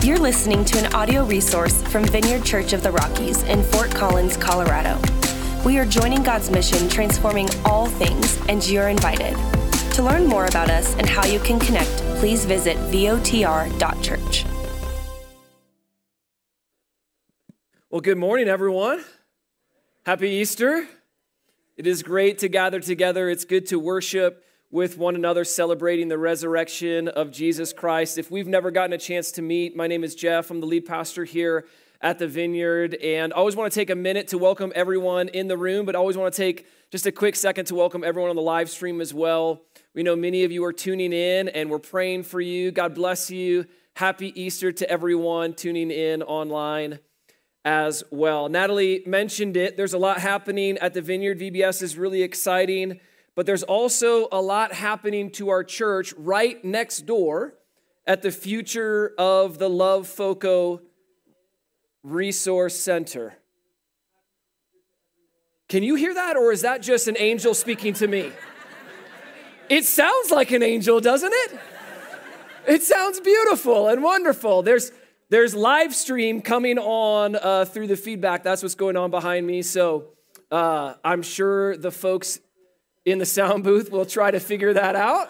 You're listening to an audio resource from Vineyard Church of the Rockies in Fort Collins, Colorado. We are joining God's mission, transforming all things, and you're invited. To learn more about us and how you can connect, please visit votr.church. Well, good morning, everyone. Happy Easter. It is great to gather together. It's good to worship with one another, celebrating the resurrection of Jesus Christ. If we've never gotten a chance to meet, my name is Jeff. I'm the lead pastor here at the Vineyard, and I always want to take a minute to welcome everyone in the room, but I always want to take just a quick second to welcome everyone on the live stream as well. We know many of you are tuning in, and we're praying for you. God bless you. Happy Easter to everyone tuning in online as well. Natalie mentioned it. There's a lot happening at the Vineyard. VBS is really exciting. But there's also a lot happening to our church right next door at the future of the Love Foco Resource Center. Can you hear that, or is that just an angel speaking to me? It sounds like an angel, doesn't it? It sounds beautiful and wonderful. There's live stream coming on through the feedback. That's what's going on behind me. So I'm sure the folks in the sound booth, we'll try to figure that out.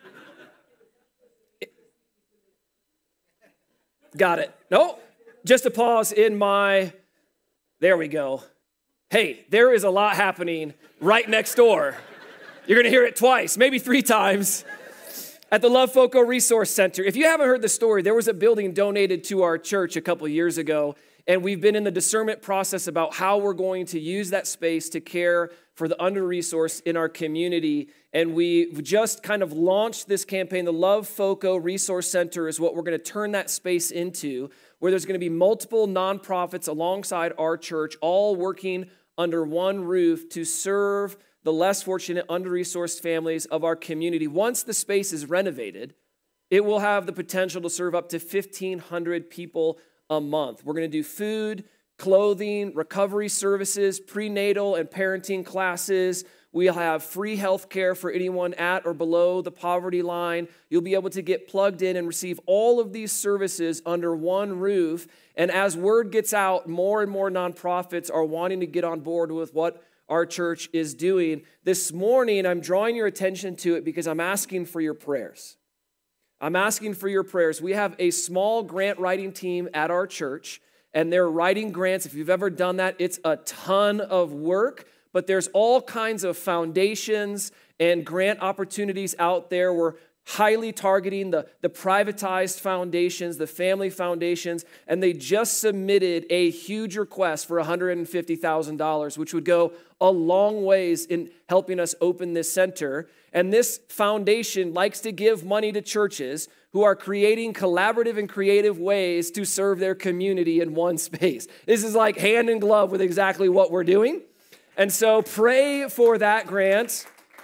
Got it. No, just a pause in my, there we go. Hey, there is a lot happening right next door. You're gonna hear it twice, maybe 3 times at the Love Foco Resource Center. If you haven't heard the story, there was a building donated to our church a couple years ago, and we've been in the discernment process about how we're going to use that space to care for the under-resourced in our community. And we've just kind of launched this campaign. The Love Foco Resource Center is what we're going to turn that space into, where there's going to be multiple nonprofits alongside our church, all working under one roof to serve the less fortunate, under-resourced families of our community. Once the space is renovated, it will have the potential to serve up to 1,500 people a month. We're going to do food, clothing, recovery services, prenatal and parenting classes. We'll have free health care for anyone at or below the poverty line. You'll be able to get plugged in and receive all of these services under one roof. And as word gets out, more and more nonprofits are wanting to get on board with what our church is doing. This morning, I'm drawing your attention to it because I'm asking for your prayers. I'm asking for your prayers. We have a small grant writing team at our church, and they're writing grants. If you've ever done that, it's a ton of work, but there's all kinds of foundations and grant opportunities out there. We're highly targeting the privatized foundations, the family foundations, and they just submitted a huge request for $150,000, which would go a long ways in helping us open this center. And this foundation likes to give money to churches who are creating collaborative and creative ways to serve their community in one space. This is like hand in glove with exactly what we're doing. And so pray for that grant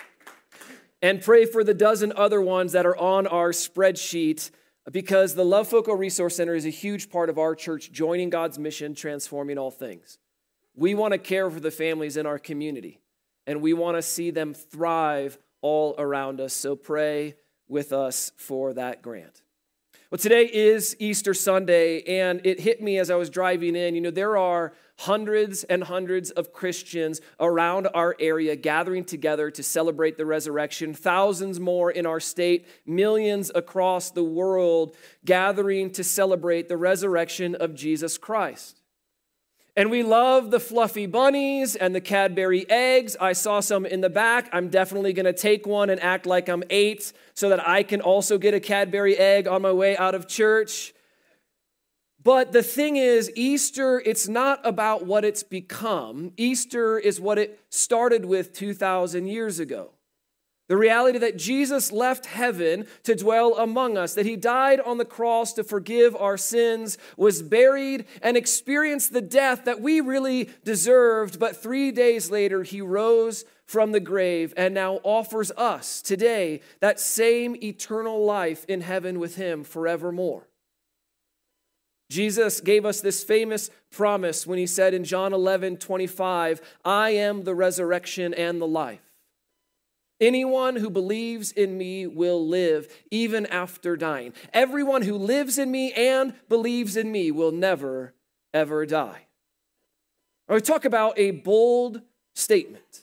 and pray for the dozen other ones that are on our spreadsheet, because the Love Foco Resource Center is a huge part of our church joining God's mission, transforming all things. We want to care for the families in our community, and we want to see them thrive all around us. So pray with us for that grant. Well, today is Easter Sunday, and it hit me as I was driving in. There are hundreds and hundreds of Christians around our area gathering together to celebrate the resurrection. Thousands more in our state, millions across the world gathering to celebrate the resurrection of Jesus Christ. And we love the fluffy bunnies and the Cadbury eggs. I saw some in the back. I'm definitely going to take one and act like I'm 8 so that I can also get a Cadbury egg on my way out of church. But the thing is, Easter, it's not about what it's become. Easter is what it started with 2,000 years ago. The reality that Jesus left heaven to dwell among us, that he died on the cross to forgive our sins, was buried, and experienced the death that we really deserved. But 3 days later, he rose from the grave and now offers us today that same eternal life in heaven with him forevermore. Jesus gave us this famous promise when he said in John 11:25, I am the resurrection and the life. Anyone who believes in me will live even after dying. Everyone who lives in me and believes in me will never, ever die. Now, we talk about a bold statement.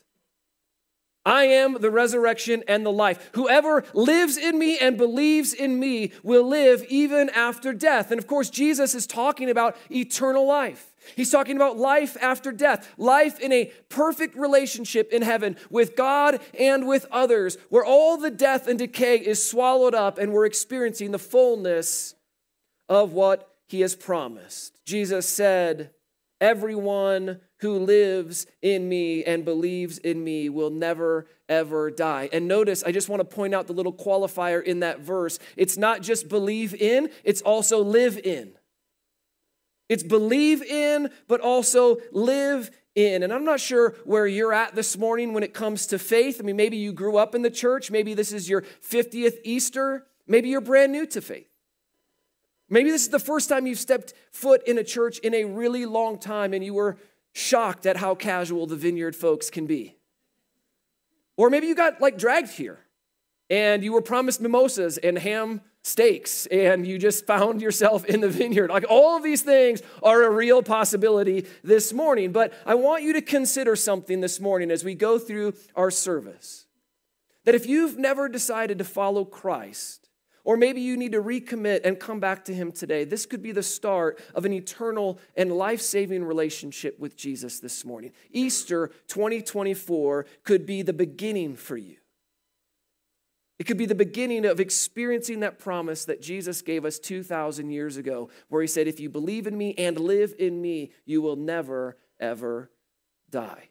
I am the resurrection and the life. Whoever lives in me and believes in me will live even after death. And of course, Jesus is talking about eternal life. He's talking about life after death, life in a perfect relationship in heaven with God and with others, where all the death and decay is swallowed up and we're experiencing the fullness of what he has promised. Jesus said, everyone who lives in me and believes in me will never, ever die. And notice, I just want to point out the little qualifier in that verse. It's not just believe in, it's also live in. It's believe in, but also live in. And I'm not sure where you're at this morning when it comes to faith. I mean, maybe you grew up in the church. Maybe this is your 50th Easter. Maybe you're brand new to faith. Maybe this is the first time you've stepped foot in a church in a really long time and you were shocked at how casual the Vineyard folks can be. Or maybe you got dragged here and you were promised mimosas and ham steaks and you just found yourself in the Vineyard. All of these things are a real possibility this morning. But I want you to consider something this morning as we go through our service. That if you've never decided to follow Christ, or maybe you need to recommit and come back to him today, this could be the start of an eternal and life-saving relationship with Jesus this morning. Easter 2024 could be the beginning for you. It could be the beginning of experiencing that promise that Jesus gave us 2,000 years ago, where he said, if you believe in me and live in me, you will never, ever die.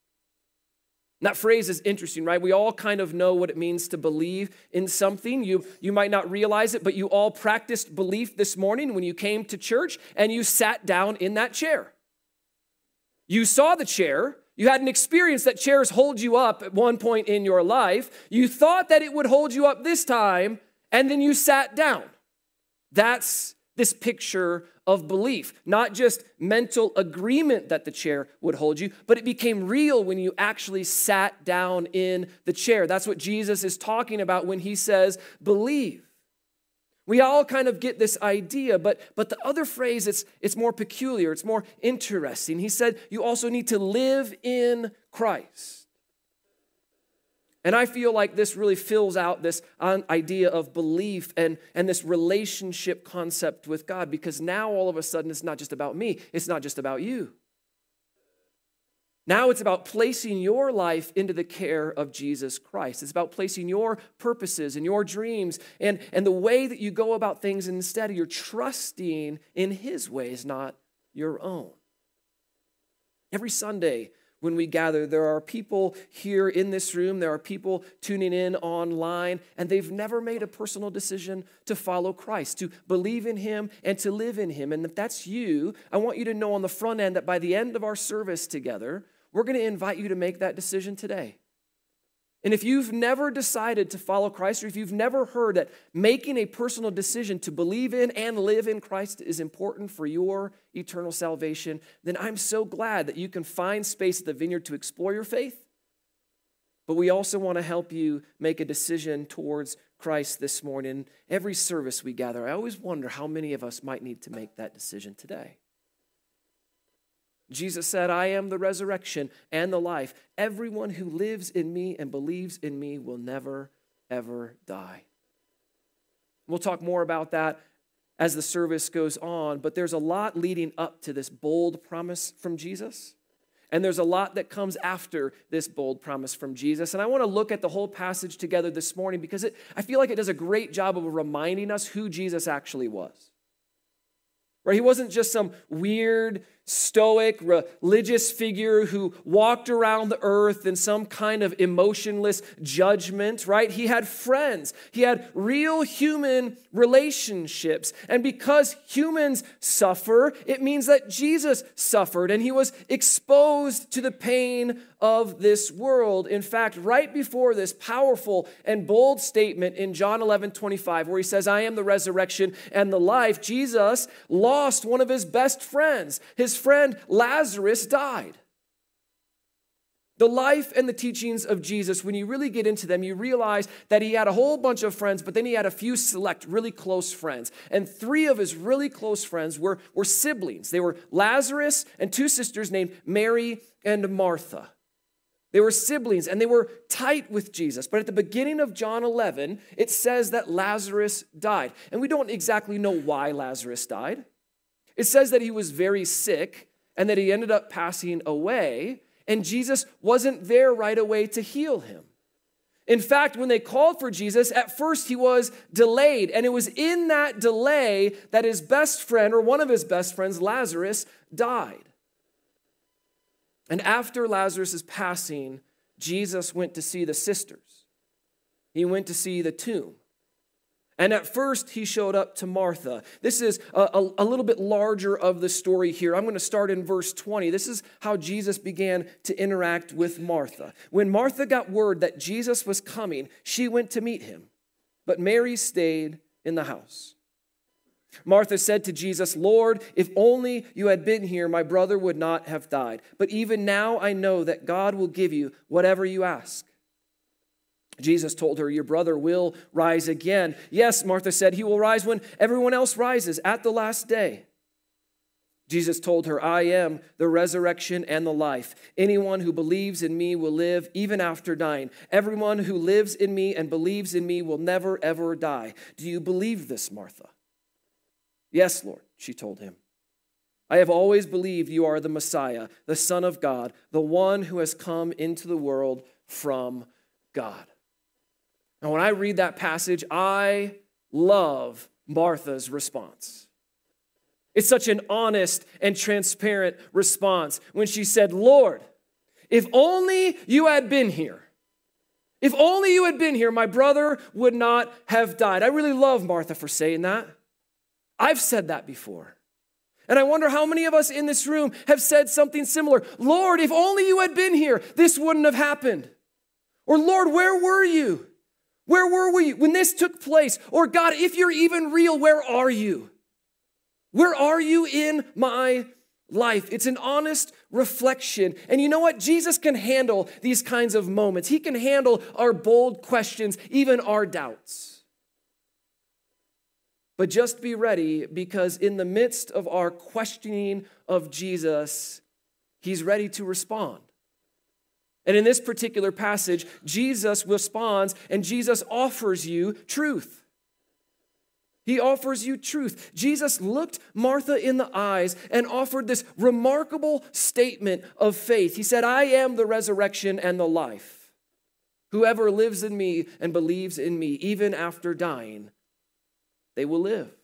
And that phrase is interesting, right? We all kind of know what it means to believe in something. You might not realize it, but you all practiced belief this morning when you came to church and you sat down in that chair. You saw the chair. You had an experience that chairs hold you up at one point in your life. You thought that it would hold you up this time, and then you sat down. That's this picture of belief, not just mental agreement that the chair would hold you, but it became real when you actually sat down in the chair. That's what Jesus is talking about when he says, believe. We all kind of get this idea, but the other phrase, it's more peculiar, it's more interesting. He said, you also need to live in Christ. And I feel like this really fills out this idea of belief and this relationship concept with God, because now all of a sudden it's not just about me, it's not just about you. Now it's about placing your life into the care of Jesus Christ. It's about placing your purposes and your dreams and the way that you go about things, and instead you're trusting in his ways, not your own. Every Sunday when we gather, there are people here in this room, there are people tuning in online, and they've never made a personal decision to follow Christ, to believe in him and to live in him. And if that's you, I want you to know on the front end that by the end of our service together, we're going to invite you to make that decision today. And if you've never decided to follow Christ, or if you've never heard that making a personal decision to believe in and live in Christ is important for your eternal salvation, then I'm so glad that you can find space at the Vineyard to explore your faith. But we also want to help you make a decision towards Christ this morning. Every service we gather, I always wonder how many of us might need to make that decision today. Jesus said, I am the resurrection and the life. Everyone who lives in me and believes in me will never, ever die. We'll talk more about that as the service goes on, but there's a lot leading up to this bold promise from Jesus. And there's a lot that comes after this bold promise from Jesus. And I want to look at the whole passage together this morning because I feel like it does a great job of reminding us who Jesus actually was. Right? He wasn't just some weird, stoic, religious figure who walked around the earth in some kind of emotionless judgment, right? He had friends. He had real human relationships. And because humans suffer, it means that Jesus suffered and he was exposed to the pain of this world. In fact, right before this powerful and bold statement in John 11:25, where he says, I am the resurrection and the life, Jesus lost one of his best friends. His friend Lazarus died. The life and the teachings of Jesus, when you really get into them, you realize that he had a whole bunch of friends, but then he had a few select, really close friends. And 3 of his really close friends were siblings. They were Lazarus and 2 sisters named Mary and Martha. They were siblings, and they were tight with Jesus. But at the beginning of John 11, it says that Lazarus died. And we don't exactly know why Lazarus died. It says that he was very sick and that he ended up passing away, and Jesus wasn't there right away to heal him. In fact, when they called for Jesus, at first he was delayed, and it was in that delay that his best friend, or one of his best friends, Lazarus, died. And after Lazarus' passing, Jesus went to see the sisters. He went to see the tomb. And at first, he showed up to Martha. This is a little bit larger of the story here. I'm going to start in verse 20. This is how Jesus began to interact with Martha. When Martha got word that Jesus was coming, she went to meet him. But Mary stayed in the house. Martha said to Jesus, "Lord, if only you had been here, my brother would not have died. But even now I know that God will give you whatever you ask." Jesus told her, "Your brother will rise again." "Yes," Martha said, "he will rise when everyone else rises at the last day." Jesus told her, "I am the resurrection and the life. Anyone who believes in me will live even after dying. Everyone who lives in me and believes in me will never, ever die. Do you believe this, Martha?" "Yes, Lord," she told him. "I have always believed you are the Messiah, the Son of God, the one who has come into the world from God." Now, when I read that passage, I love Martha's response. It's such an honest and transparent response when she said, "Lord, if only you had been here. If only you had been here, my brother would not have died." I really love Martha for saying that. I've said that before. And I wonder how many of us in this room have said something similar. "Lord, if only you had been here, this wouldn't have happened." Or, "Lord, where were you? Where were we when this took place?" Or, "God, if you're even real, where are you? Where are you in my life?" It's an honest reflection. And you know what? Jesus can handle these kinds of moments. He can handle our bold questions, even our doubts. But just be ready, because in the midst of our questioning of Jesus, he's ready to respond. And in this particular passage, Jesus responds, and Jesus offers you truth. He offers you truth. Jesus looked Martha in the eyes and offered this remarkable statement of faith. He said, "I am the resurrection and the life. Whoever lives in me and believes in me, even after dying, they will live."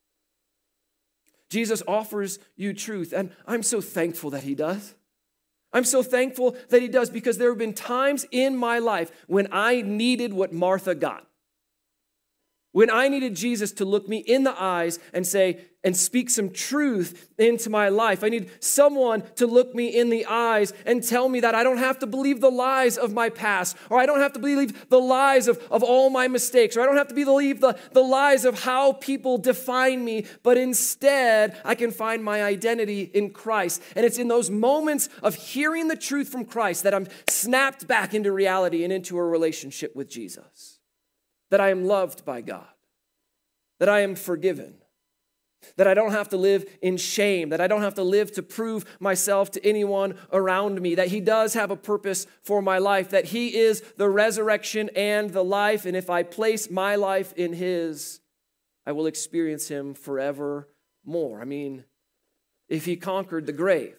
Jesus offers you truth, and I'm so thankful that he does. I'm so thankful that he does, because there have been times in my life when I needed what Martha got. When I needed Jesus to look me in the eyes and say, and speak some truth into my life. I need someone to look me in the eyes and tell me that I don't have to believe the lies of my past, or I don't have to believe the lies of all my mistakes, or I don't have to believe the lies of how people define me, but instead I can find my identity in Christ. And it's in those moments of hearing the truth from Christ that I'm snapped back into reality and into a relationship with Jesus. That I am loved by God, that I am forgiven, that I don't have to live in shame, that I don't have to live to prove myself to anyone around me, that he does have a purpose for my life, that he is the resurrection and the life, and if I place my life in his, I will experience him forevermore. I mean, if he conquered the grave,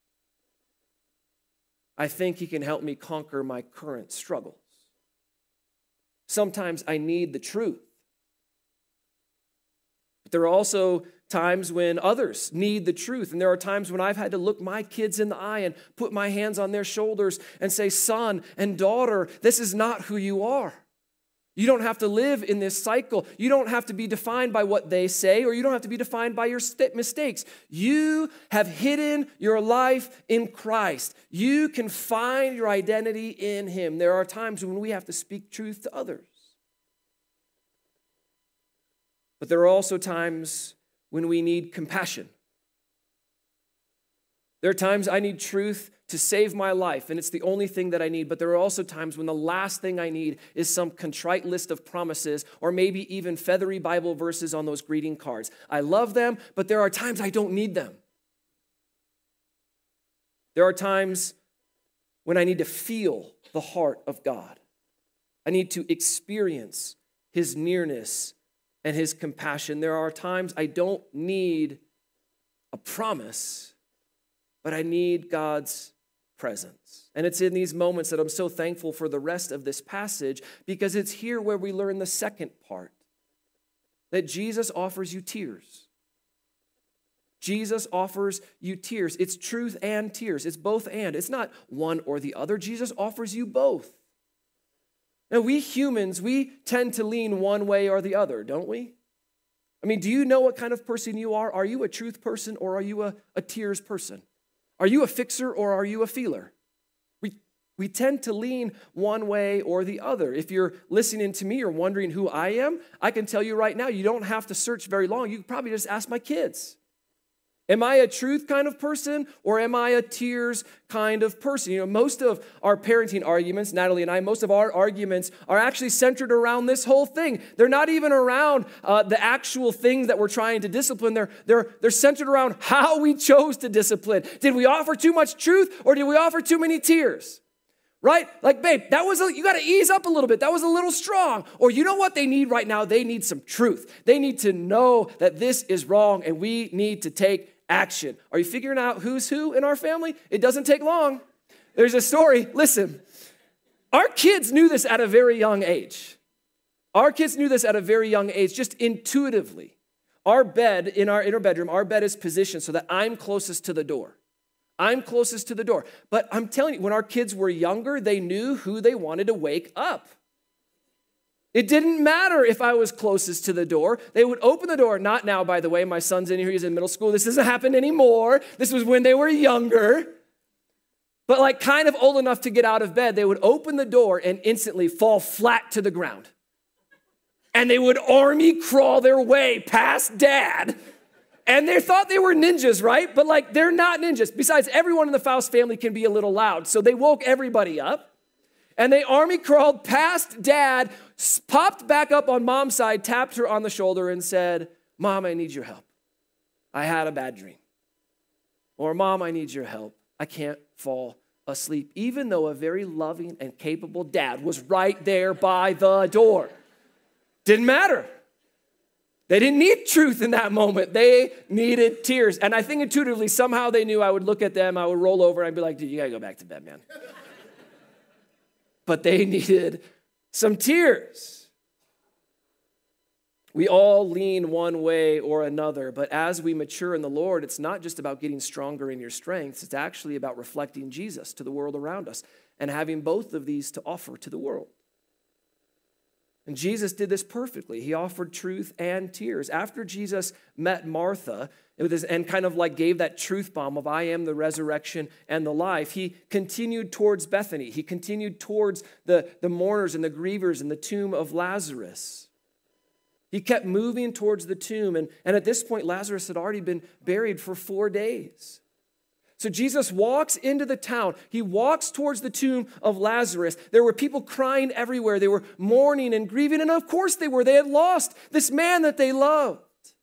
I think he can help me conquer my current struggles. Sometimes I need the truth. But there are also times when others need the truth. And there are times when I've had to look my kids in the eye and put my hands on their shoulders and say, "Son and daughter, this is not who you are. You don't have to live in this cycle. You don't have to be defined by what they say, or you don't have to be defined by your mistakes. You have hidden your life in Christ. You can find your identity in him." There are times when we have to speak truth to others. But there are also times when we need compassion. There are times I need truth to save my life, and it's the only thing that I need. But there are also times when the last thing I need is some contrite list of promises or maybe even feathery Bible verses on those greeting cards. I love them, but there are times I don't need them. There are times when I need to feel the heart of God. I need to experience his nearness and his compassion. There are times I don't need a promise, but I need God's presence. And it's in these moments that I'm so thankful for the rest of this passage, because it's here where we learn the second part, that Jesus offers you tears. Jesus offers you tears. It's truth and tears. It's both and. It's not one or the other. Jesus offers you both. Now, we humans, we tend to lean one way or the other, don't we? I mean, do you know what kind of person you are? Are you a truth person or are you a tears person? Are you a fixer or are you a feeler? We tend to lean one way or the other. If you're listening to me or wondering who I am, I can tell you right now, you don't have to search very long. You can probably just ask my kids. Am I a truth kind of person or am I a tears kind of person? You know, most of our parenting arguments, Natalie and I, most of our arguments are actually centered around this whole thing. They're not even around the actual things that we're trying to discipline. They're centered around how we chose to discipline. Did we offer too much truth or did we offer too many tears? Right? Like, babe, you got to ease up a little bit. That was a little strong. Or you know what they need right now? They need some truth. They need to know that this is wrong and we need to take action. Are you figuring out who's who in our family? It doesn't take long. There's a story. Listen, our kids knew this at a very young age. Our kids knew this at a very young age, just intuitively. Our bed in our inner bedroom, our bed is positioned so that I'm closest to the door. I'm closest to the door. But I'm telling you, when our kids were younger, they knew who they wanted to wake up. It didn't matter if I was closest to the door. They would open the door. Not now, by the way. My son's in here. He's in middle school. This doesn't happen anymore. This was when they were younger. But like kind of old enough to get out of bed, they would open the door and instantly fall flat to the ground. And they would army crawl their way past dad. And they thought they were ninjas, right? But like they're not ninjas. Besides, everyone in the Faust family can be a little loud. So they woke everybody up. And they army crawled past dad, popped back up on mom's side, tapped her on the shoulder and said, Mom, I need your help. I had a bad dream. Or Mom, I need your help. I can't fall asleep. Even though a very loving and capable dad was right there by the door. Didn't matter. They didn't need truth in that moment. They needed tears. And I think intuitively, somehow they knew I would look at them, I would roll over, and I'd be like, dude, you gotta go back to bed, man. But they needed some tears. We all lean one way or another, but as we mature in the Lord, it's not just about getting stronger in your strengths. It's actually about reflecting Jesus to the world around us and having both of these to offer to the world. And Jesus did this perfectly. He offered truth and tears. After Jesus met Martha and kind of like gave that truth bomb of I am the resurrection and the life, he continued towards Bethany. He continued towards the mourners and the grievers in the tomb of Lazarus. He kept moving towards the tomb. And at this point, Lazarus had already been buried for 4 days. So Jesus walks into the town. He walks towards the tomb of Lazarus. There were people crying everywhere. They were mourning and grieving. And of course they were. They had lost this man that they loved.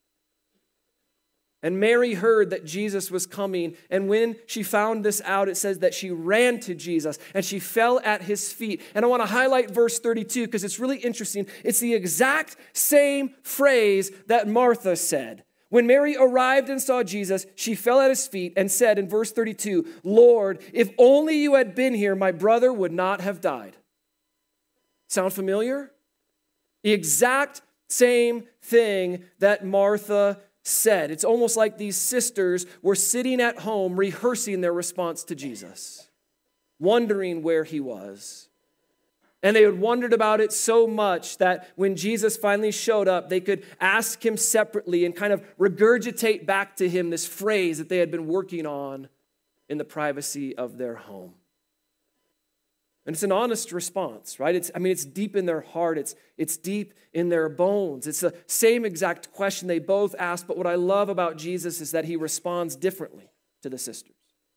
And Mary heard that Jesus was coming. And when she found this out, it says that she ran to Jesus and she fell at his feet. And I want to highlight verse 32 because it's really interesting. It's the exact same phrase that Martha said. When Mary arrived and saw Jesus, she fell at his feet and said in verse 32, Lord, if only you had been here, my brother would not have died. Sound familiar? The exact same thing that Martha said. It's almost like these sisters were sitting at home rehearsing their response to Jesus, wondering where he was. And they had wondered about it so much that when Jesus finally showed up, they could ask him separately and kind of regurgitate back to him this phrase that they had been working on in the privacy of their home. And it's an honest response, right? It's deep in their heart. It's deep in their bones. It's the same exact question they both asked, but what I love about Jesus is that he responds differently to the sisters.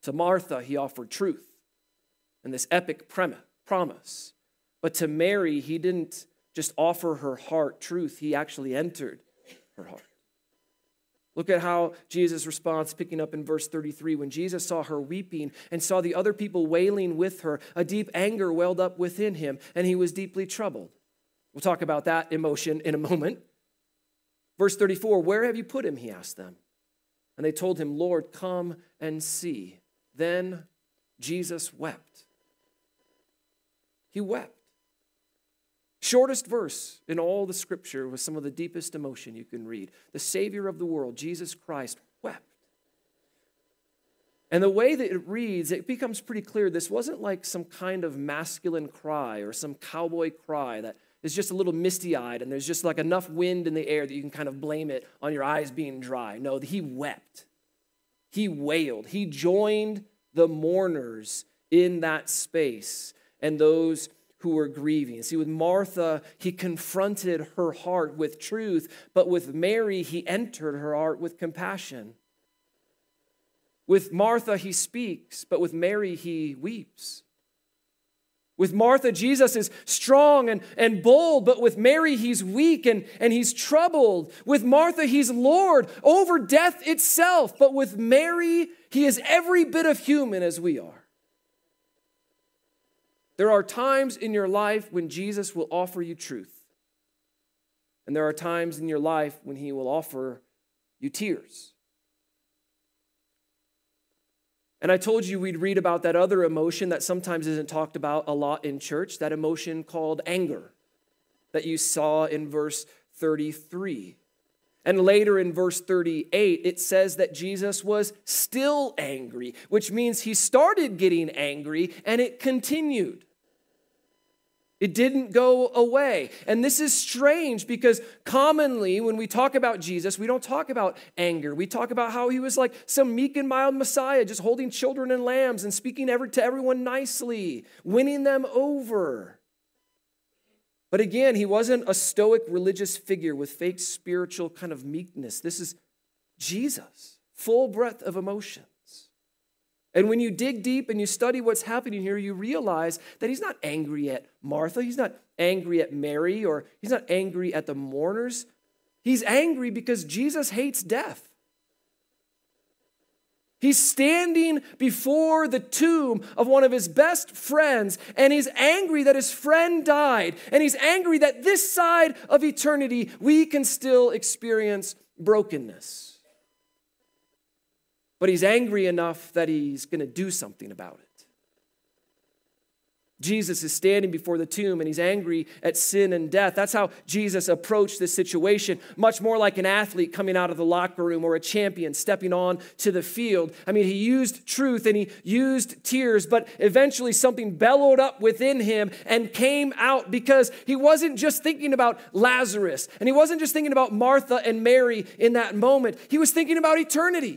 To Martha, he offered truth and this epic promise. But to Mary, he didn't just offer her heart truth, he actually entered her heart. Look at how Jesus responds, picking up in verse 33. When Jesus saw her weeping and saw the other people wailing with her, a deep anger welled up within him, and he was deeply troubled. We'll talk about that emotion in a moment. Verse 34, where have you put him? He asked them. And they told him, Lord, come and see. Then Jesus wept. He wept. Shortest verse in all the scripture with some of the deepest emotion you can read. The Savior of the world, Jesus Christ, wept. And the way that it reads, it becomes pretty clear this wasn't like some kind of masculine cry or some cowboy cry that is just a little misty-eyed and there's just like enough wind in the air that you can kind of blame it on your eyes being dry. No, he wept. He wailed. He joined the mourners in that space and those who were grieving. See, with Martha, he confronted her heart with truth, but with Mary, he entered her heart with compassion. With Martha, he speaks, but with Mary, he weeps. With Martha, Jesus is strong and bold, but with Mary, he's weak and he's troubled. With Martha, he's Lord over death itself, but with Mary, he is every bit of human as we are. There are times in your life when Jesus will offer you truth. And there are times in your life when he will offer you tears. And I told you we'd read about that other emotion that sometimes isn't talked about a lot in church, that emotion called anger that you saw in verse 33. And later in verse 38, it says that Jesus was still angry, which means he started getting angry and it continued. It didn't go away. And this is strange because commonly when we talk about Jesus, we don't talk about anger. We talk about how he was like some meek and mild Messiah, just holding children and lambs and speaking to everyone nicely, winning them over. But again, he wasn't a stoic religious figure with fake spiritual kind of meekness. This is Jesus, full breadth of emotions. And when you dig deep and you study what's happening here, you realize that he's not angry at Martha. He's not angry at Mary, or he's not angry at the mourners. He's angry because Jesus hates death. He's standing before the tomb of one of his best friends, and he's angry that his friend died, and he's angry that this side of eternity we can still experience brokenness. But he's angry enough that he's going to do something about it. Jesus is standing before the tomb and he's angry at sin and death. That's how Jesus approached this situation, much more like an athlete coming out of the locker room or a champion stepping on to the field. I mean, he used truth and he used tears, but eventually something bellowed up within him and came out because he wasn't just thinking about Lazarus and he wasn't just thinking about Martha and Mary in that moment. He was thinking about eternity.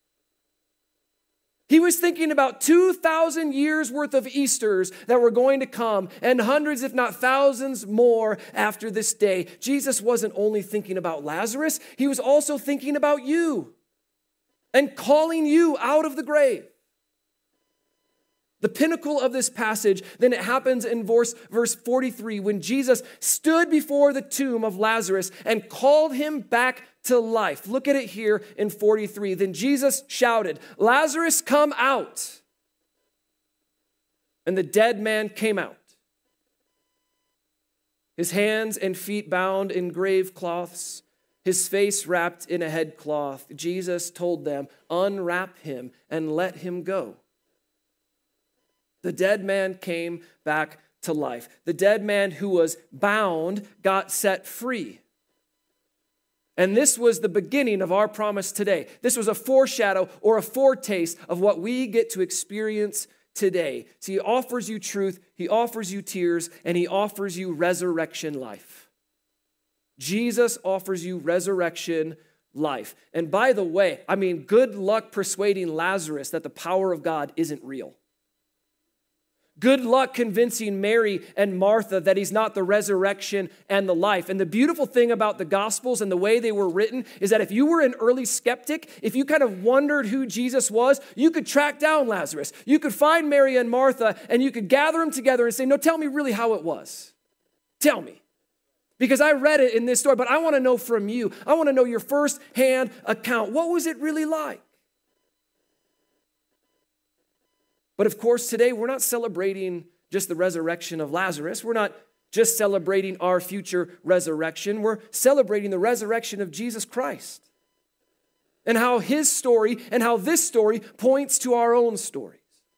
He was thinking about 2,000 years worth of Easters that were going to come and hundreds, if not thousands more after this day. Jesus wasn't only thinking about Lazarus, he was also thinking about you and calling you out of the grave. The pinnacle of this passage, then it happens in verse 43 when Jesus stood before the tomb of Lazarus and called him back to life. Look at it here in 43. Then Jesus shouted, "Lazarus, come out." And the dead man came out, his hands and feet bound in grave cloths, his face wrapped in a headcloth. Jesus told them, "Unwrap him and let him go." The dead man came back to life. The dead man who was bound got set free. And this was the beginning of our promise today. This was a foreshadow or a foretaste of what we get to experience today. So he offers you truth, he offers you tears, and he offers you resurrection life. Jesus offers you resurrection life. And by the way, I mean, good luck persuading Lazarus that the power of God isn't real. Good luck convincing Mary and Martha that he's not the resurrection and the life. And the beautiful thing about the Gospels and the way they were written is that if you were an early skeptic, if you kind of wondered who Jesus was, you could track down Lazarus. You could find Mary and Martha and you could gather them together and say, no, tell me really how it was. Tell me. Because I read it in this story, but I want to know from you. I want to know your first-hand account. What was it really like? But of course, today we're not celebrating just the resurrection of Lazarus. We're not just celebrating our future resurrection. We're celebrating the resurrection of Jesus Christ and how his story and how this story points to our own stories.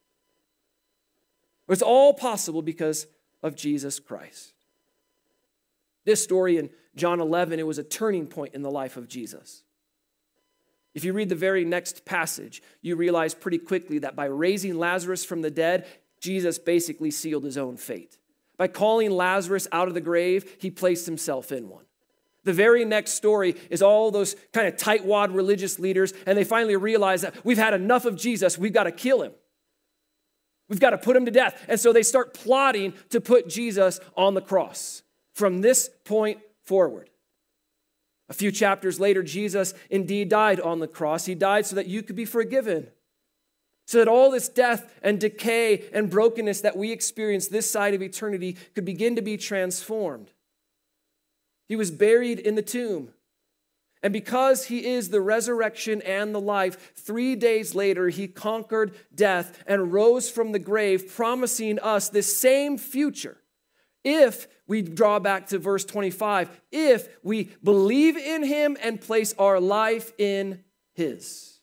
It's all possible because of Jesus Christ. This story in John 11, it was a turning point in the life of Jesus. If you read the very next passage, you realize pretty quickly that by raising Lazarus from the dead, Jesus basically sealed his own fate. By calling Lazarus out of the grave, he placed himself in one. The very next story is all those kind of tightwad religious leaders, and they finally realize that we've had enough of Jesus, we've got to kill him. We've got to put him to death. And so they start plotting to put Jesus on the cross from this point forward. A few chapters later, Jesus indeed died on the cross. He died so that you could be forgiven, so that all this death and decay and brokenness that we experience this side of eternity could begin to be transformed. He was buried in the tomb. And because he is the resurrection and the life, 3 days later, he conquered death and rose from the grave, promising us this same future. If we draw back to verse 25, if we believe in him and place our life in his.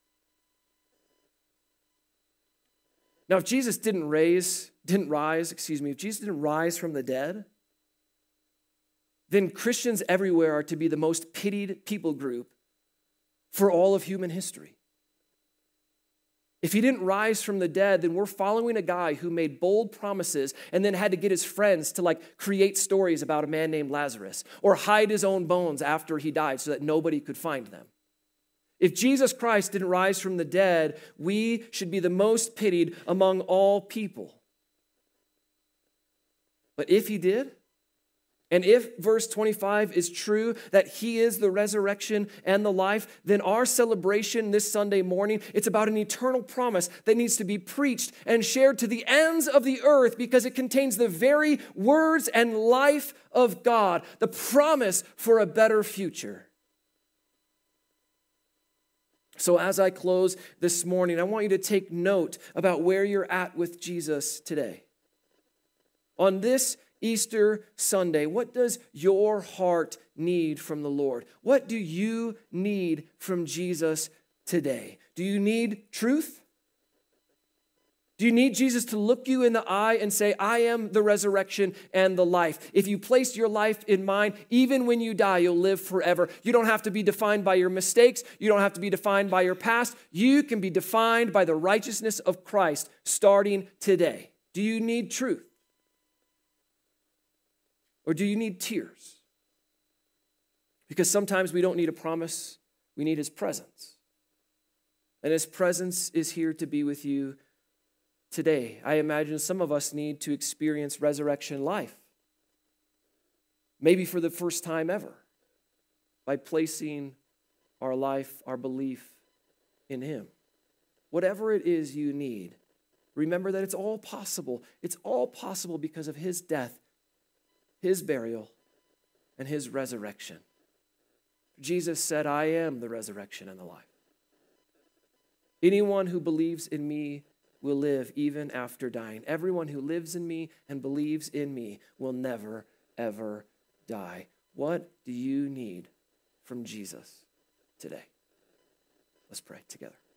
Now, if Jesus didn't rise from the dead, then Christians everywhere are to be the most pitied people group for all of human history. If he didn't rise from the dead, then we're following a guy who made bold promises and then had to get his friends to create stories about a man named Lazarus or hide his own bones after he died so that nobody could find them. If Jesus Christ didn't rise from the dead, we should be the most pitied among all people. But if he did, and if verse 25 is true, that he is the resurrection and the life, then our celebration this Sunday morning, it's about an eternal promise that needs to be preached and shared to the ends of the earth because it contains the very words and life of God, the promise for a better future. So as I close this morning, I want you to take note about where you're at with Jesus today. On this Easter Sunday, what does your heart need from the Lord? What do you need from Jesus today? Do you need truth? Do you need Jesus to look you in the eye and say, I am the resurrection and the life? If you place your life in mine, even when you die, you'll live forever. You don't have to be defined by your mistakes. You don't have to be defined by your past. You can be defined by the righteousness of Christ starting today. Do you need truth? Or do you need tears? Because sometimes we don't need a promise, we need his presence. And his presence is here to be with you today. I imagine some of us need to experience resurrection life, maybe for the first time ever, by placing our life, our belief in him. Whatever it is you need, remember that it's all possible. It's all possible because of his death, his burial, and his resurrection. Jesus said, I am the resurrection and the life. Anyone who believes in me will live even after dying. Everyone who lives in me and believes in me will never, ever die. What do you need from Jesus today? Let's pray together.